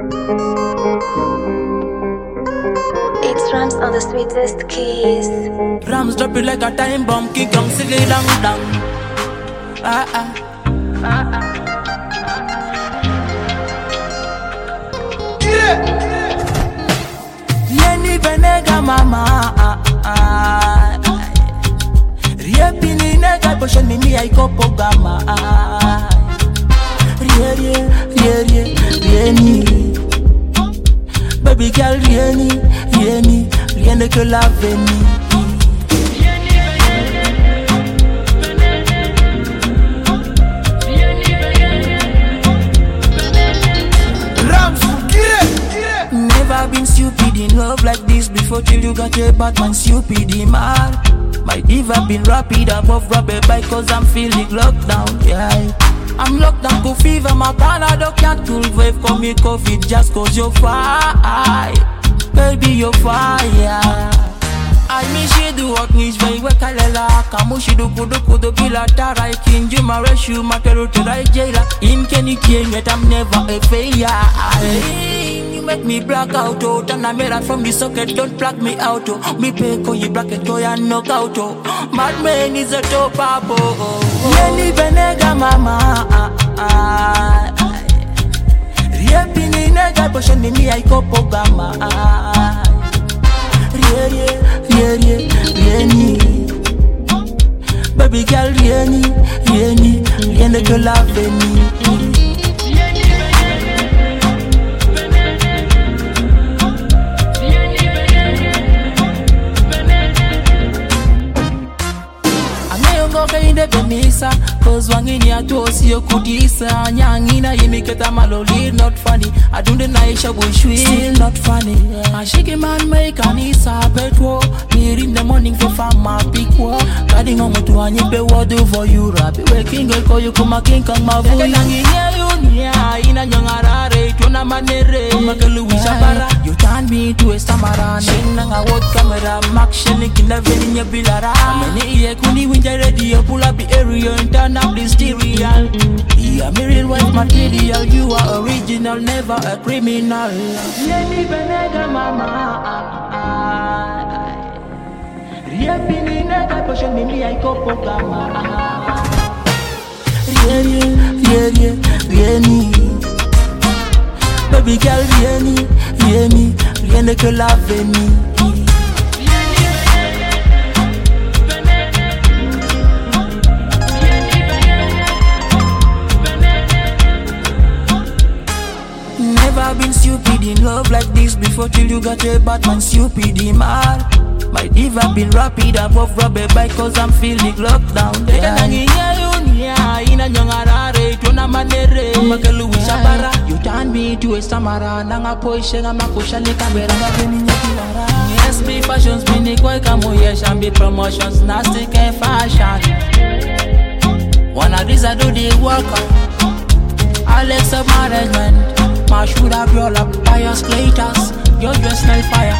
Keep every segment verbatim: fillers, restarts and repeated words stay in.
It's Rams on the sweetest keys. Rams drop it like a time bomb, kick on silly long down. Ah ah. Ah ah. Yeni benega mama. Ah ah. Riepi ni nega posho ni mi ay kopo gama. Rie rie rie rie rieni. Baby girl rieni rieni rieni que la veni. Never been stupid in love like this before till you got a bad man stupid in mad. My diva been rapid above rubber bike cause I'm feeling lockdown, yeah. I'm locked down to fever, my Canada can't cool wave, call me COVID just cause you're fire. Baby you're fire. I miss you do what needs very well kalela. Kamushi do kudo kudo bila tarai king. You my rescue, my terror to right jailer. In Kenny King, yet I'm never a failure. You make me black out, oh. Turn a mirror from the socket, don't plug me out, oh. Me pay call you black it, oh, and knock out, oh. Madman is a top up, oh. Yeni benega mama, ah, ah, ah. Riepi ni nega, posho ni mi ay kopo gama, ah. Rie, rie, rie, rie, rieni. Baby girl rieni, rieni, rieni que la veni. Inde benisa, cause wangini atosi yo kudisa. Nyangina yimiketa maloli, not funny. I don't deny shabushwi, still not funny. I shake a man make an isa petwo. Here in the morning for fama pick wo. Guarding on to any be what do for you rap. Waking girl call you kuma king kong ma voice. Nangi ya ina nyongarare, tuna manere. Makalu wishabara, you turn me to a samaran. Shinanga what camera, mak shenik in the veninya bilara. Many ye kuni winter ready. Pull up the area and turn up the stereo. Yeah, me real wife material. You are original, never a criminal. Yeni benega mama. Riepi ni nega posho ni mi ay kopo gama. Rieni, rieni, rieni. Baby girl rieni, rieni, rieni que la veni. Never been stupid in love like this before till you got a bad man stupid in mad. My diva been rapid above rubber bike cause I'm feeling lockdown, yeah. You turn me to a samara. Nanga poishenga makushali kabera veni. Yes, be fashions, mini koi kamo yes, and be promotions, nasty and fashion. One of these I do the work up. Alex of management. Ma should have roll up by your skaters. Your dress smell fire.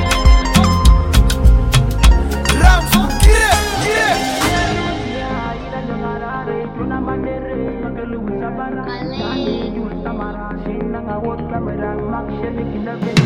Rams, get it, get it.